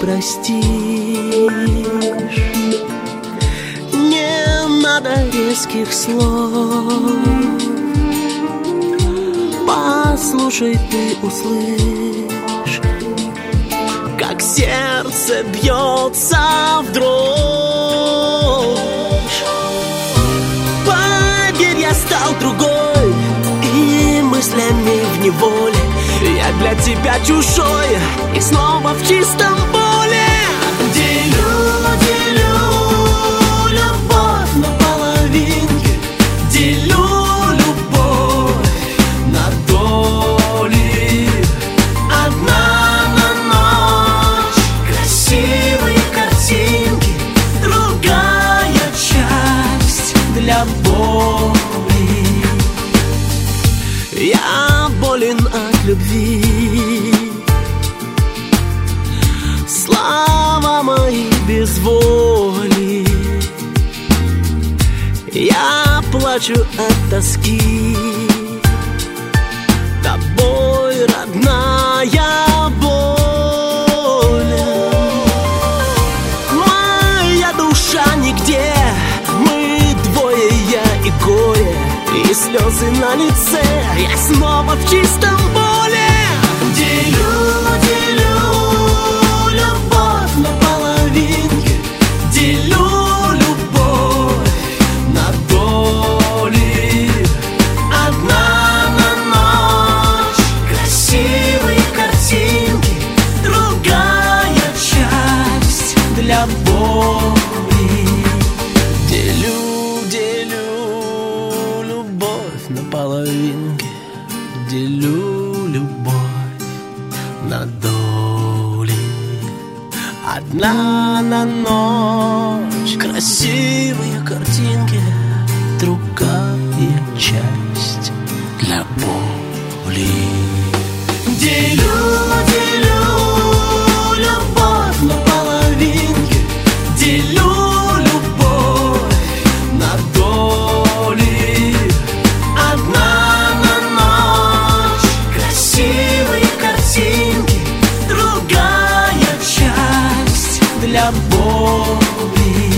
простишь. Не надо резких слов, послушай, ты услышь, как сердце бьется в дрожь. Поверь, я стал другой, и мыслями в неволе я для тебя чужой, и снова в чистом поле. Делю любовь на половинки, делю любовь на доли. Одна на ночь, красивые картинки, другая часть для боли. Я болен от любви, слова мои без воли. Я плачу от тоски, тобой, родная, боль. Моя душа нигде, мы двое, я и горе, и слезы на лице, я снова в чистом поле. Делю любовь на половинки, делю любовь на доли. Одна на ночь, красивые картинки, другая часть для боли. Делю любовь на половинки, делю любовь на доли. Одна на ночь, красивые картинки, другая часть для боли. Делю любовь на половинки, делю любовь на доли. Одна на ночь, красивые картинки, другая часть для боли.